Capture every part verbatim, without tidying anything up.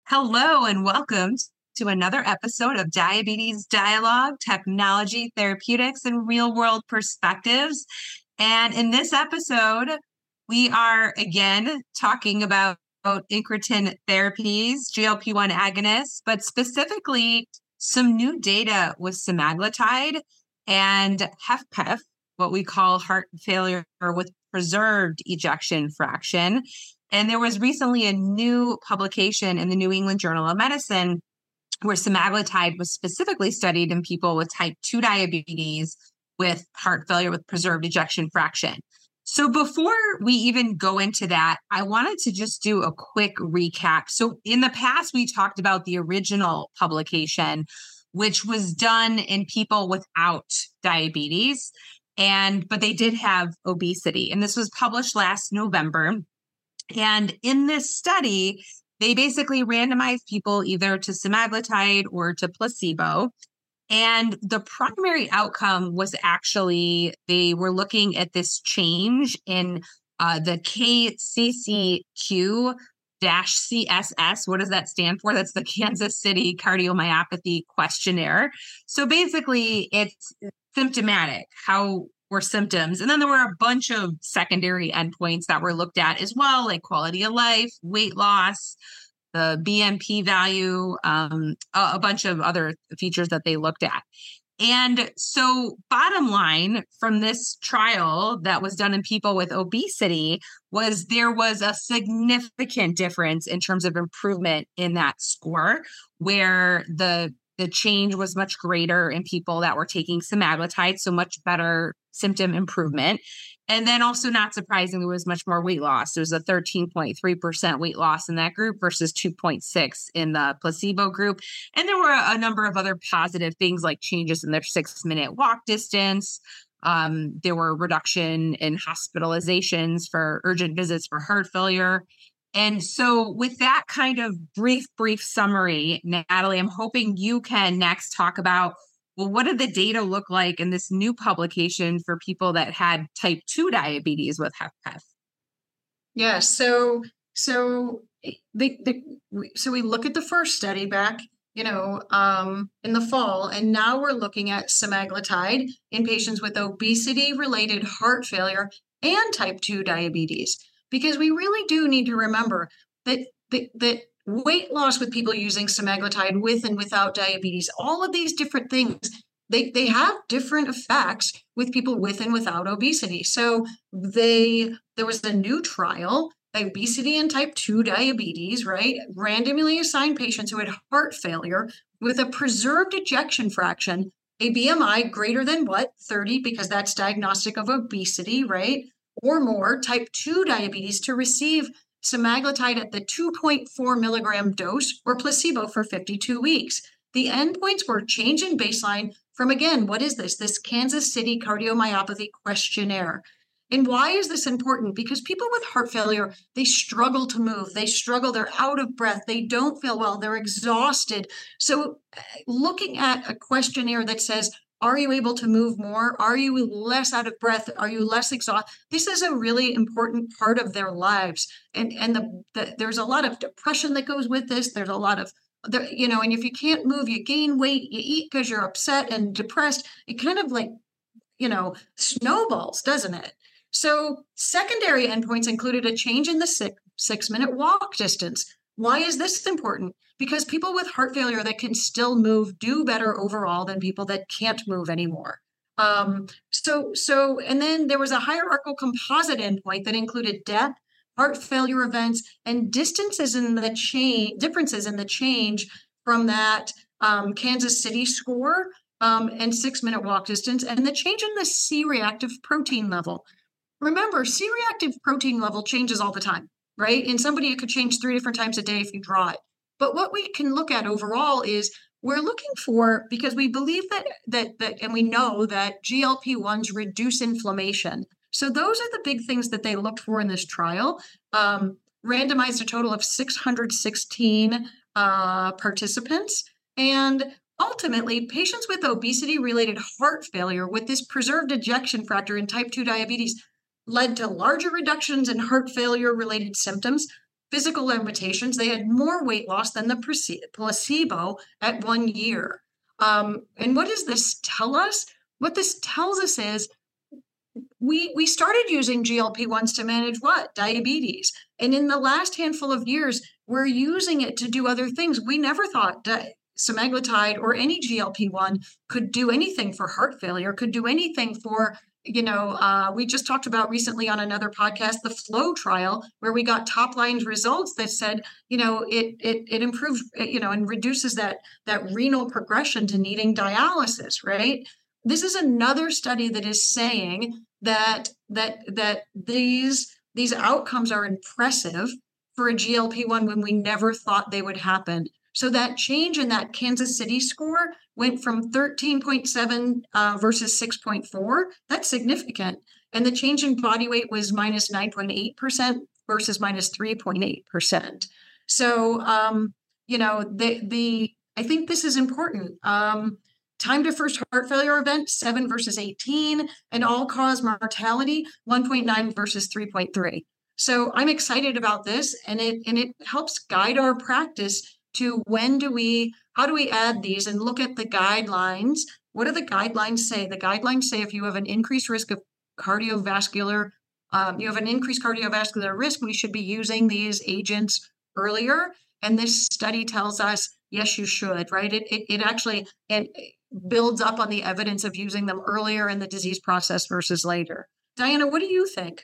Hello and welcome to another episode of Diabetes Dialogue, Technology, Therapeutics, and Real World Perspectives. And in this episode, we are again talking about incretin therapies, G L P one agonists, but specifically some new data with semaglutide and HFpEF, what we call heart failure with preserved ejection fraction. And there was recently a new publication in the New England Journal of Medicine where semaglutide was specifically studied in people with type two diabetes with heart failure with preserved ejection fraction. So before we even go into that, I wanted to just do a quick recap. So in the past, we talked about the original publication, which was done in people without diabetes, and but they did have obesity. And this was published last November. And in this study, they basically randomized people either to semaglutide or to placebo. And the primary outcome was actually they were looking at this change in uh, the K C C Q C S S. What does that stand for? That's the Kansas City Cardiomyopathy Questionnaire. So basically, it's symptomatic, how were symptoms. And then there were a bunch of secondary endpoints that were looked at as well, like quality of life, weight loss, the B M P value, um, a, a bunch of other features that they looked at. And so bottom line from this trial that was done in people with obesity was there was a significant difference in terms of improvement in that score, where the the change was much greater in people that were taking semaglutide, so much better symptom improvement. And then also, not surprisingly, there was much more weight loss. There was a thirteen point three percent weight loss in that group versus two point six in the placebo group. And there were a, a number of other positive things like changes in their six-minute walk distance. Um, there were reduction in hospitalizations for urgent visits for heart failure. And so with that kind of brief, brief summary, Natalie, I'm hoping you can next talk about, well, what did the data look like in this new publication for people that had type two diabetes with HFpEF? Yeah, so so the, the so we look at the first study back, you know, um, in the fall, and now we're looking at semaglutide in patients with obesity-related heart failure and type two diabetes, because we really do need to remember that that, that weight loss with people using semaglutide with and without diabetes, all of these different things, they, they have different effects with people with and without obesity. So they there was a new trial, obesity and type two diabetes, right? Randomly assigned patients who had heart failure with a preserved ejection fraction, a B M I greater than what? thirty, because that's diagnostic of obesity, right? Or more, type two diabetes, to receive semaglutide at the two point four milligram dose or placebo for fifty-two weeks. The endpoints were change in baseline from, again, what is this? This Kansas City Cardiomyopathy Questionnaire. And why is this important? Because people with heart failure, they struggle to move. They struggle. They're out of breath. They don't feel well. They're exhausted. So looking at a questionnaire that says, are you able to move more? Are you less out of breath? Are you less exhausted? This is a really important part of their lives. And, and the, the, there's a lot of depression that goes with this. There's a lot of, there, you know, and if you can't move, you gain weight, you eat because you're upset and depressed. It kind of like, you know, snowballs, doesn't it? So secondary endpoints included a change in the six, six-minute walk distance. Why is this important? Because people with heart failure that can still move do better overall than people that can't move anymore. Um, so, so, and then there was a hierarchical composite endpoint that included death, heart failure events, and distances in the change, differences in the change from that um, Kansas City score um, and six-minute walk distance, and the change in the C-reactive protein level. Remember, C-reactive protein level changes all the time, right? In somebody, it could change three different times a day if you draw it. But what we can look at overall is we're looking for, because we believe that, that, that and we know that G L P ones reduce inflammation. So those are the big things that they looked for in this trial. Um, randomized a total of six hundred sixteen uh, participants. And ultimately, patients with obesity-related heart failure with this preserved ejection fraction in type two diabetes led to larger reductions in heart failure-related symptoms, physical limitations, they had more weight loss than the placebo at one year. Um, and what does this tell us? What this tells us is we we started using G L P ones to manage what? Diabetes. And in the last handful of years, we're using it to do other things. We never thought di- semaglutide or any G L P one could do anything for heart failure, could do anything for, you know, uh, we just talked about recently on another podcast, the FLOW trial, where we got top line results that said, you know, it it it improves, you know, and reduces that that renal progression to needing dialysis, right? This is another study that is saying that that that these these outcomes are impressive for a G L P one when we never thought they would happen. So that change in that Kansas City score went from thirteen point seven uh, versus six point four. That's significant. And the change in body weight was minus nine point eight percent versus minus three point eight percent. So, um, you know, the the I think this is important. Um, Time to first heart failure event, seven versus eighteen, and all-cause mortality, one point nine versus three point three. So I'm excited about this, and it and it helps guide our practice to when do we, how do we add these and look at the guidelines. What do the guidelines say? The guidelines say if you have an increased risk of cardiovascular, um, you have an increased cardiovascular risk, we should be using these agents earlier. And this study tells us, yes, you should, right? It it, it actually, it, builds up on the evidence of using them earlier in the disease process versus later. Diana, what do you think?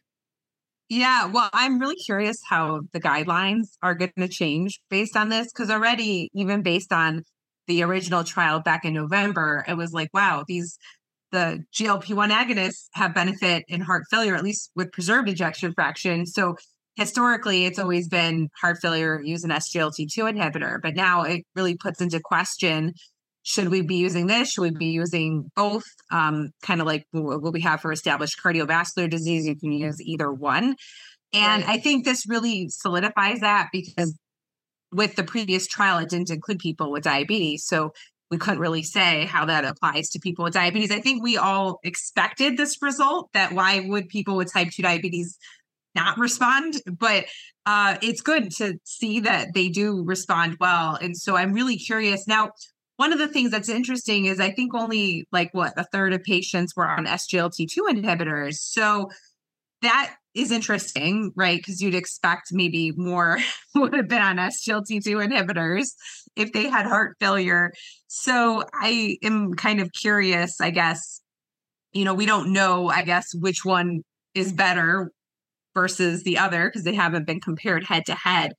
Yeah, well, I'm really curious how the guidelines are going to change based on this, because already, even based on the original trial back in November, it was like, wow, these the G L P one agonists have benefit in heart failure, at least with preserved ejection fraction. So historically, it's always been heart failure, use an S G L T two inhibitor, but now it really puts into question, should we be using this? Should we be using both? Um, kind of like what we have for established cardiovascular disease, you can use either one. And Right. I think this really solidifies that, because with the previous trial, it didn't include people with diabetes. So we couldn't really say how that applies to people with diabetes. I think we all expected this result, that why would people with type two diabetes not respond? But uh, it's good to see that they do respond well. And so I'm really curious. Now, one of the things that's interesting is I think only like what a third of patients were on S G L T two inhibitors. So that is interesting, right? Because you'd expect maybe more would have been on S G L T two inhibitors if they had heart failure. So I am kind of curious, I guess, you know, we don't know, I guess, which one is better versus the other, because they haven't been compared head to head.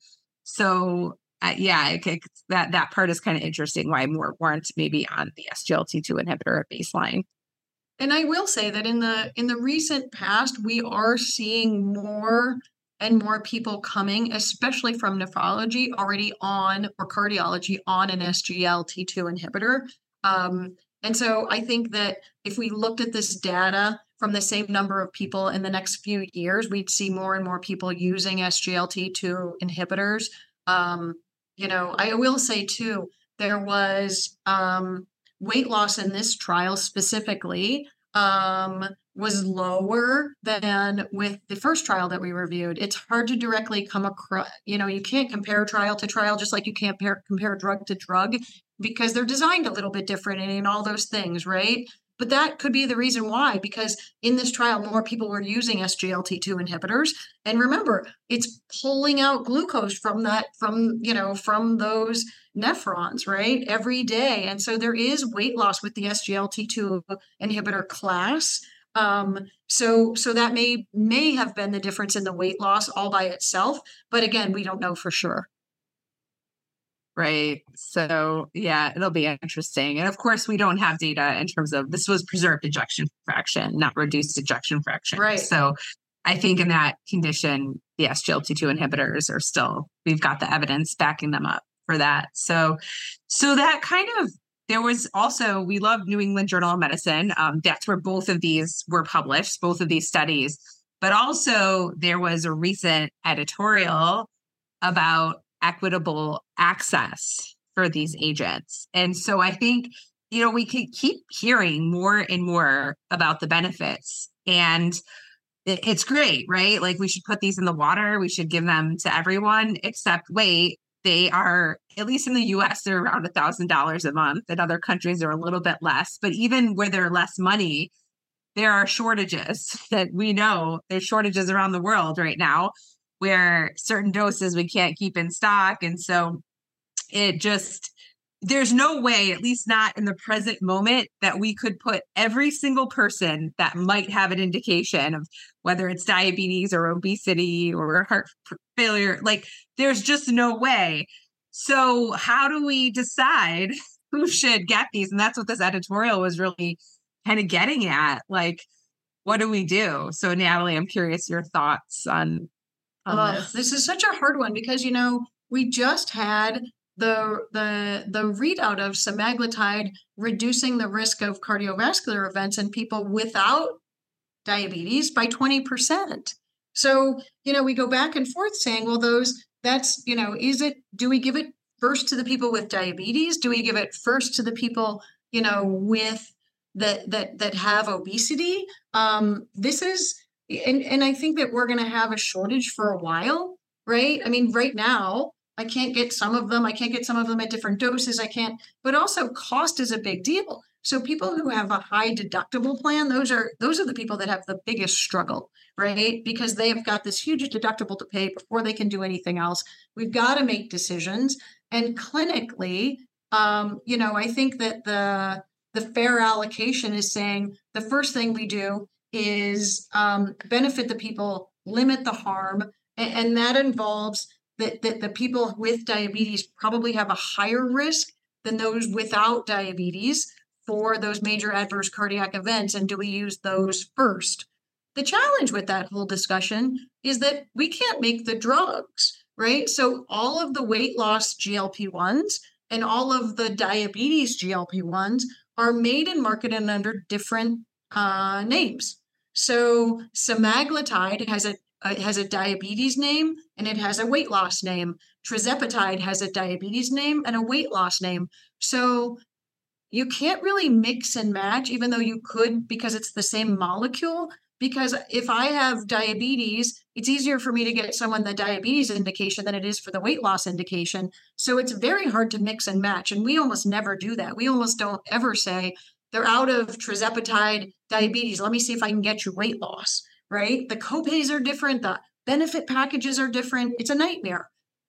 So Uh, yeah, it, it, that that part is kind of interesting. Why more weren't maybe on the S G L T two inhibitor at baseline. And I will say that in the in the recent past, we are seeing more and more people coming, especially from nephrology, already on, or cardiology, on an S G L T two inhibitor. Um, and so I think that if we looked at this data from the same number of people in the next few years, we'd see more and more people using S G L T two inhibitors. Um, You know, I will say too, there was um, weight loss in this trial specifically um, was lower than with the first trial that we reviewed. It's hard to directly come across, you know, you can't compare trial to trial, just like you can't compare, compare drug to drug, because they're designed a little bit different and all those things, right? But that could be the reason why, because in this trial, more people were using S G L T two inhibitors. And remember, it's pulling out glucose from that, from, you know, from those nephrons, right, every day. And so there is weight loss with the S G L T two inhibitor class. Um, so so that may may have been the difference in the weight loss all by itself. But again, we don't know for sure. Right. So yeah, it'll be interesting. And of course, we don't have data in terms of, this was preserved ejection fraction, not reduced ejection fraction. Right. So I think in that condition, the S G L T two inhibitors are still, we've got the evidence backing them up for that. So, so that kind of, there was also, we love New England Journal of Medicine. Um, that's where both of these were published, both of these studies. But also there was a recent editorial about equitable access for these agents. And so I think, you know, we could keep hearing more and more about the benefits. And it, it's great, right? Like we should put these in the water. We should give them to everyone, except wait, they are, at least in the U S, they're around a thousand dollars a month. In other countries, they're a little bit less. But even where they're less money, there are shortages that we know. There's shortages around the world right now where certain doses we can't keep in stock. And so it just, there's no way, at least not in the present moment, that we could put every single person that might have an indication of whether it's diabetes or obesity or heart failure. Like, there's just no way. So how do we decide who should get these? And that's what this editorial was really kind of getting at. Like, what do we do? So Natalie, I'm curious your thoughts on, on uh, this. This is such a hard one because, you know, we just had the the the readout of semaglutide reducing the risk of cardiovascular events in people without diabetes by twenty percent. So, you know, we go back and forth saying, well, those, that's, you know, is it, do we give it first to the people with diabetes? Do we give it first to the people, you know, with that that that have obesity? Um, this is, and, and I think that we're going to have a shortage for a while, right? I mean, right now, I can't get some of them. I can't get some of them at different doses. I can't, but also cost is a big deal. So people who have a high deductible plan, those are those are the people that have the biggest struggle, right? Because they have got this huge deductible to pay before they can do anything else. We've got to make decisions. And clinically, um, you know, I think that the the fair allocation is saying the first thing we do is um, benefit the people, limit the harm, and, and that involves that, that the people with diabetes probably have a higher risk than those without diabetes for those major adverse cardiac events. And do we use those first? The challenge with that whole discussion is that we can't make the drugs, right? So all of the weight loss G L P ones and all of the diabetes G L P ones are made and marketed under different uh, names. So semaglutide has a It has a diabetes name and it has a weight loss name. Tirzepatide has a diabetes name and a weight loss name. So you can't really mix and match, even though you could, because it's the same molecule. Because if I have diabetes, it's easier for me to get someone the diabetes indication than it is for the weight loss indication. So it's very hard to mix and match. And we almost never do that. We almost don't ever say, they're out of tirzepatide diabetes. Let me see if I can get you weight loss. Right? The copays are different. The benefit packages are different. It's a nightmare.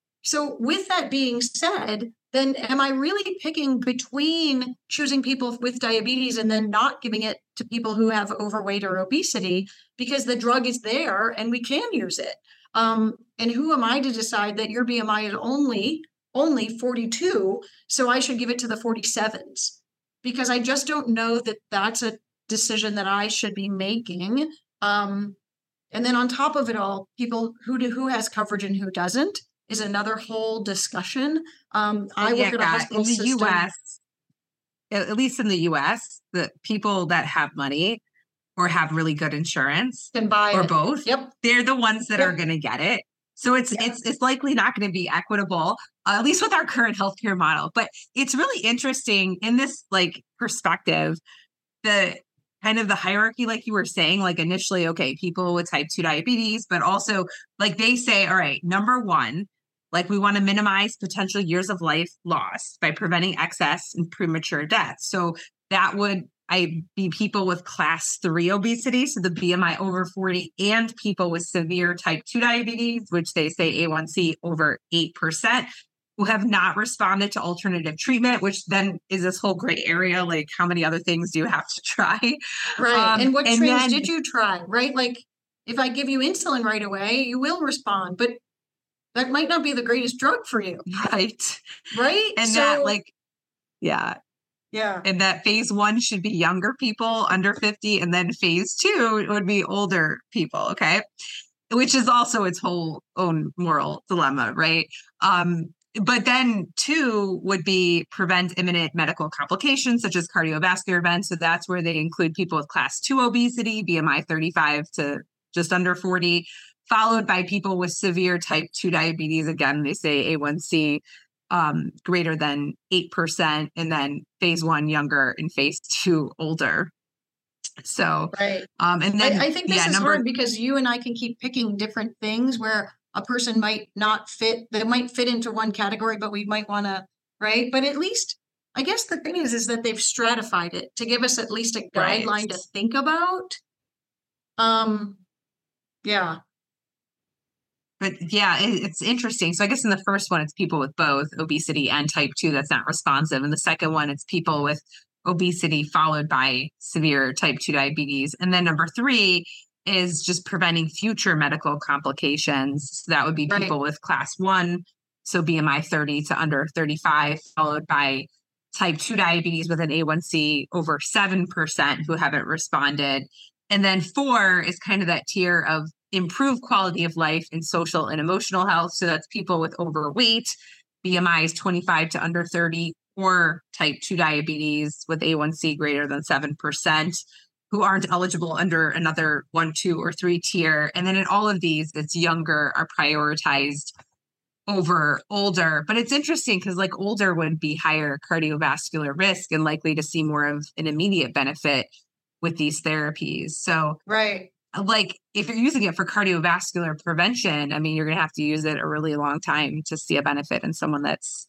So with that being said, then am I really picking between choosing people with diabetes and then not giving it to people who have overweight or obesity because the drug is there and we can use it? Um, and who am I to decide that your B M I is only, only forty-two, so I should give it to the forty-sevens? Because I just don't know that that's a decision that I should be making. Um, and then on top of it all, people who do, who has coverage and who doesn't is another whole discussion. Um, I yeah, work at a hospital in the system. U S, at least in the U S, the people that have money or have really good insurance can buy or it. both, Yep. they're the ones that Yep. are going to get it. So it's yeah. it's it's likely not going to be equitable, uh, at least with our current healthcare model. But it's really interesting in this like perspective, the kind of the hierarchy, like you were saying, like initially, okay, people with type two diabetes, but also like they say, all right, number one, like we want to minimize potential years of life lost by preventing excess and premature death. So that would I be people with class three obesity, so the B M I over forty, and people with severe type two diabetes, which they say A one C over eight percent. Who have not responded to alternative treatment, which then is this whole gray area, like how many other things do you have to try? Right. Um, and what and trains then, did you try, right? Like if I give you insulin right away, you will respond, but that might not be the greatest drug for you. Right. Right. And so, that like, yeah. Yeah. And that phase one should be younger people under fifty. And then phase two would be older people. Okay. Which is also its whole own moral dilemma. Right. Um, But then two would be prevent imminent medical complications such as cardiovascular events. So that's where they include people with class two obesity, B M I thirty-five to just under forty, followed by people with severe type two diabetes. Again, they say A one C um, greater than eight percent, and then phase one younger and phase two older. So, right. um, and then I, I think this yeah, is number hard because you and I can keep picking different things where a person might not fit, that might fit into one category, but we might want to, right? But at least, I guess the thing is, is that they've stratified it to give us at least a right. guideline to think about. Um, yeah. But yeah, it, it's interesting. So I guess in the first one, it's people with both obesity and type two that's not responsive. And the second one, it's people with obesity followed by severe type two diabetes. And then number three is just preventing future medical complications. So that would be Right. people with class one, so B M I thirty to under thirty-five, followed by type two diabetes with an A one C over seven percent who haven't responded. And then four is kind of that tier of improved quality of life and social and emotional health. So that's people with overweight, B M I is twenty-five to under thirty, or type two diabetes with A one C greater than seven percent, who aren't eligible under another one, two, or three tier. And then in all of these, it's younger are prioritized over older. But it's interesting because like older would be higher cardiovascular risk and likely to see more of an immediate benefit with these therapies. So right. like if you're using it for cardiovascular prevention, I mean, you're going to have to use it a really long time to see a benefit in someone that's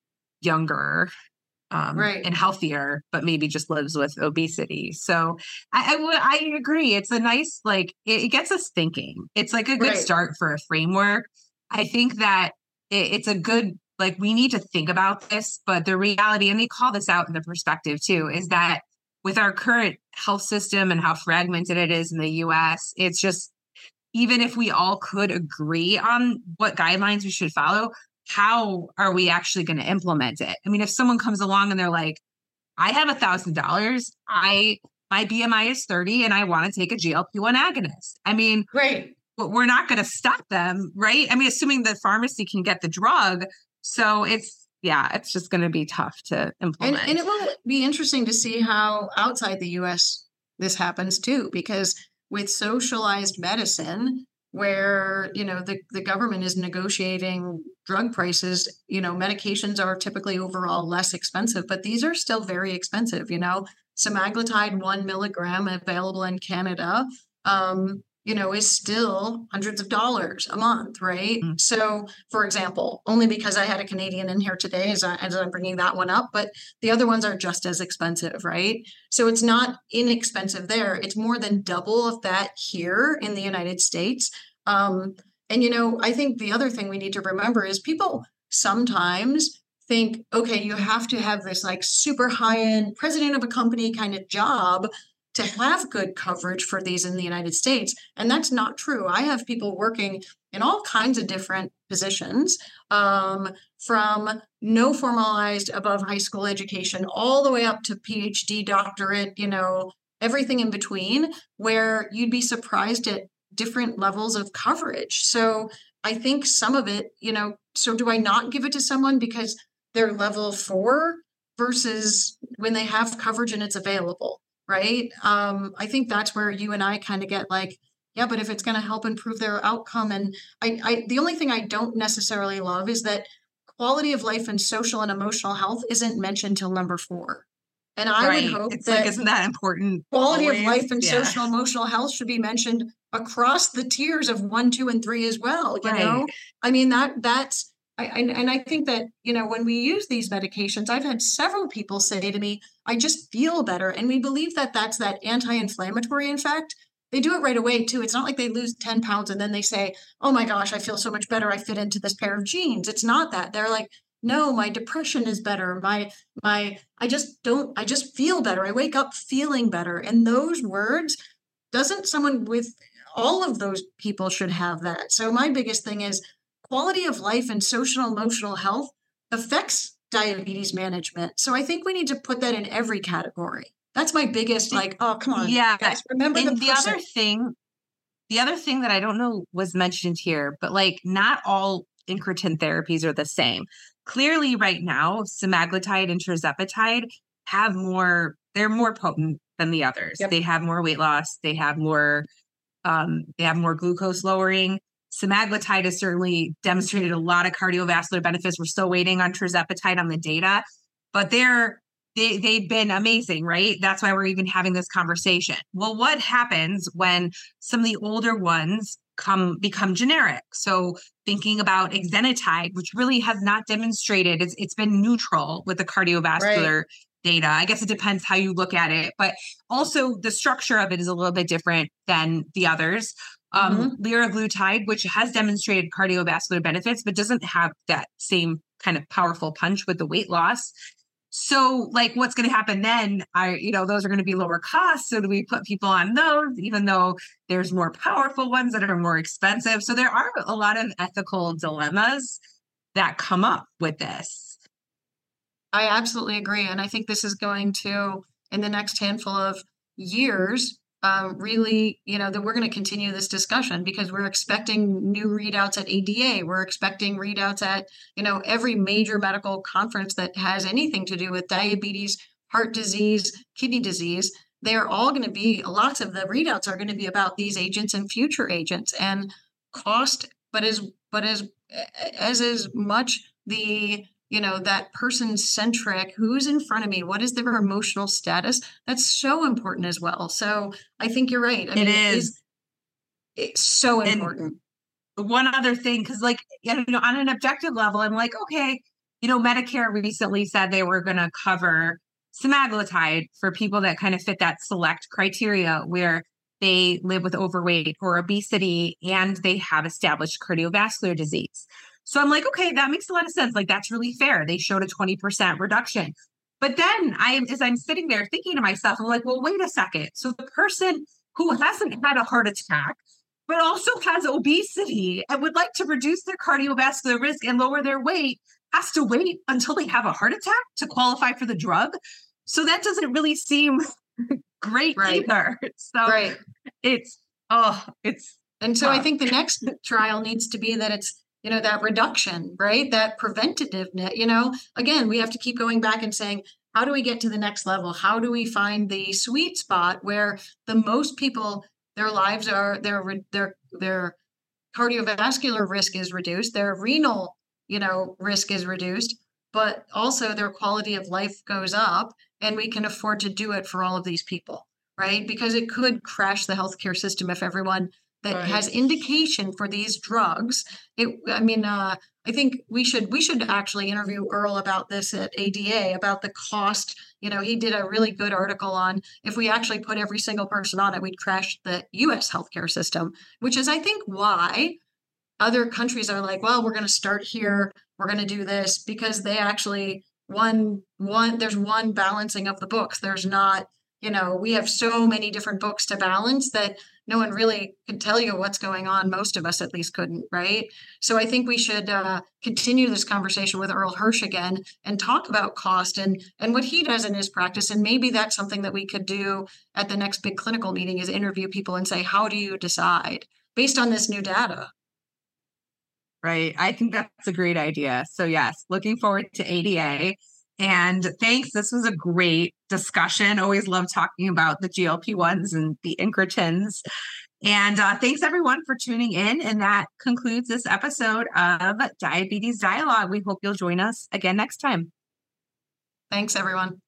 younger um, right. and healthier, but maybe just lives with obesity. So I, I would, I agree. It's a nice, like, it, it gets us thinking. It's like a good Right. start for a framework. I think that it, it's a good, like, we need to think about this, but the reality, and they call this out in the perspective too, is that with our current health system and how fragmented it is in the U S, it's just, even if we all could agree on what guidelines we should follow, how are we actually going to implement it? I mean, if someone comes along and they're like, I have a thousand dollars, I, my B M I is thirty and I want to take a G L P one agonist. I mean, right. but we're not going to stop them, right? I mean, assuming the pharmacy can get the drug. So it's, yeah, it's just going to be tough to implement. And, and it will be interesting to see how outside the U S this happens too, because with socialized medicine, where, you know, the, the government is negotiating drug prices, you know, medications are typically overall less expensive, but these are still very expensive. You know, semaglutide one milligram available in Canada, um, you know, is still hundreds of dollars a month, right? Mm-hmm. So, for example, only because I had a Canadian in here today as, I, as I'm bringing that one up, but the other ones are just as expensive, right? So it's not inexpensive there. It's more than double of that here in the United States. Um, and, you know, I think the other thing we need to remember is people sometimes think, okay, you have to have this like super high-end president of a company kind of job to have good coverage for these in the United States. And that's not true. I have people working in all kinds of different positions, um, from no formalized above high school education all the way up to PhD, doctorate, you know, everything in between, where you'd be surprised at different levels of coverage. So I think some of it, you know, so do I not give it to someone because they're level four versus when they have coverage and it's available? Right. Um, I think that's where you and I kind of get like, yeah, but if it's going to help improve their outcome. And I, I, the only thing I don't necessarily love is that quality of life and social and emotional health isn't mentioned till number four. And I right. would hope it's that like, isn't that important? Quality always? of life and yeah. social emotional health should be mentioned across the tiers of one, two, and three as well. You right. know, I mean, that that's, I, and, and I think that, you know, when we use these medications, I've had several people say to me, I just feel better. And we believe that that's that anti-inflammatory effect. They do it right away, too. It's not like they lose ten pounds and then they say, oh, my gosh, I feel so much better. I fit into this pair of jeans. It's not that. They're like, no, my depression is better. My, my, I just don't, I just feel better. I wake up feeling better. And those words, doesn't someone with all of those people should have that. So my biggest thing is, quality of life and social emotional health affects diabetes management. So I think we need to put that in every category. That's my biggest, like, oh, come on. Yeah. Guys, remember and the, the other thing, the other thing that I don't know was mentioned here, but like not all incretin therapies are the same. Clearly right now, semaglutide and tirzepatide have more, they're more potent than the others. Yep. They have more weight loss. They have more, um, they have more glucose lowering. Semaglutide has certainly demonstrated a lot of cardiovascular benefits. We're still waiting on tirzepatide on the data, but they're they, they've been amazing, right? That's why we're even having this conversation. Well, what happens when some of the older ones come become generic? So thinking about exenatide, which really has not demonstrated, it's, it's been neutral with the cardiovascular right. data. I guess it depends how you look at it, but also the structure of it is a little bit different than the others. Um, mm-hmm. Liraglutide, which has demonstrated cardiovascular benefits, but doesn't have that same kind of powerful punch with the weight loss. So like what's going to happen then? I, you know, those are going to be lower costs. So do we put people on those, even though there's more powerful ones that are more expensive? So there are a lot of ethical dilemmas that come up with this. I absolutely agree. And I think this is going to, in the next handful of years, um, really, you know, that we're going to continue this discussion because we're expecting new readouts at A D A. We're expecting readouts at, you know, every major medical conference that has anything to do with diabetes, heart disease, kidney disease. They're all going to be, lots of the readouts are going to be about these agents and future agents and cost, but as, but as, as is much the, you know, that person centric, who's in front of me, what is their emotional status? That's so important as well. So I think you're right. I it mean, is. It's, it's so important. And one other thing, because like, you know, on an objective level, I'm like, okay, you know, Medicare recently said they were going to cover semaglutide for people that kind of fit that select criteria where they live with overweight or obesity and they have established cardiovascular disease. So I'm like, okay, that makes a lot of sense. Like, that's really fair. They showed a twenty percent reduction. But then I, as I'm sitting there thinking to myself, I'm like, well, wait a second. So the person who hasn't had a heart attack, but also has obesity and would like to reduce their cardiovascular risk and lower their weight has to wait until they have a heart attack to qualify for the drug. So that doesn't really seem great right. either. So right. it's, oh, it's. And so uh, I think the next trial needs to be that it's, you know, that reduction, right? That preventativeness, you know, again, we have to keep going back and saying, how do we get to the next level? How do we find the sweet spot where the most people, their lives are, their, their, their cardiovascular risk is reduced, their renal, you know, risk is reduced, but also their quality of life goes up and we can afford to do it for all of these people, right? Because it could crash the healthcare system if everyone that right. has indication for these drugs. It, I mean, uh, I think we should we should actually interview Earl about this at A D A, about the cost. You know, he did a really good article on if we actually put every single person on it, we'd crash the U S healthcare system, which is, I think, why other countries are like, well, we're going to start here. We're going to do this because they actually, one, one, there's one balancing of the books. There's not, you know, we have so many different books to balance that no one really could tell you what's going on. Most of us at least couldn't, right? So I think we should uh, continue this conversation with Earl Hirsch again and talk about cost and, and what he does in his practice. And maybe that's something that we could do at the next big clinical meeting is interview people and say, how do you decide based on this new data? Right. I think that's a great idea. So yes, looking forward to A D A. And thanks. This was a great discussion. Always love talking about the G L P ones and the incretins. And uh, thanks everyone for tuning in. And that concludes this episode of Diabetes Dialogue. We hope you'll join us again next time. Thanks, everyone.